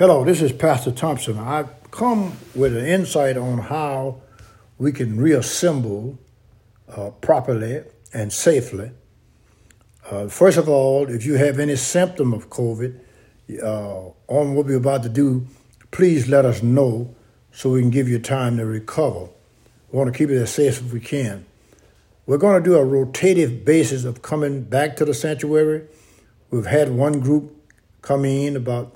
Hello, this is Pastor Thompson. I've come with an insight on how we can reassemble properly and safely. First of all, if you have any symptom of COVID on what we're about to do, please let us know so we can give you time to recover. We want to keep it as safe as we can. We're going to do a rotative basis of coming back to the sanctuary. We've had one group come in about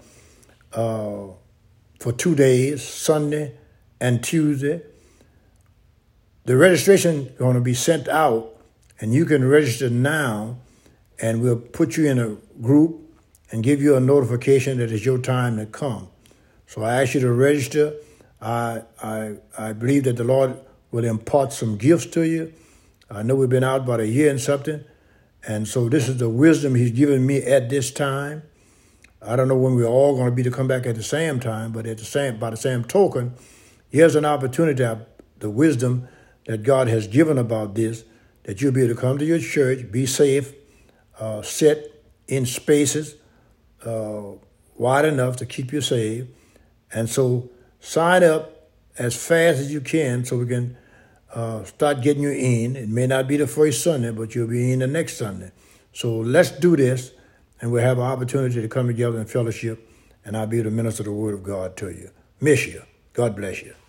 for 2 days, Sunday and Tuesday. The registration is going to be sent out, and you can register now, and we'll put you in a group and give you a notification that it's your time to come. So I ask you to register. I believe that the Lord will impart some gifts to you. I know we've been out about a year and something, and so this is the wisdom He's given me at this time. I don't know when we're all going to be to come back at the same time, but by the same token, here's an opportunity to have the wisdom that God has given about this, that you'll be able to come to your church, be safe, sit in spaces wide enough to keep you safe. And so sign up as fast as you can so we can start getting you in. It may not be the first Sunday, but you'll be in the next Sunday. So let's do this, and we'll have an opportunity to come together in fellowship, and I'll be able to minister the word of God to you. Miss you. God bless you.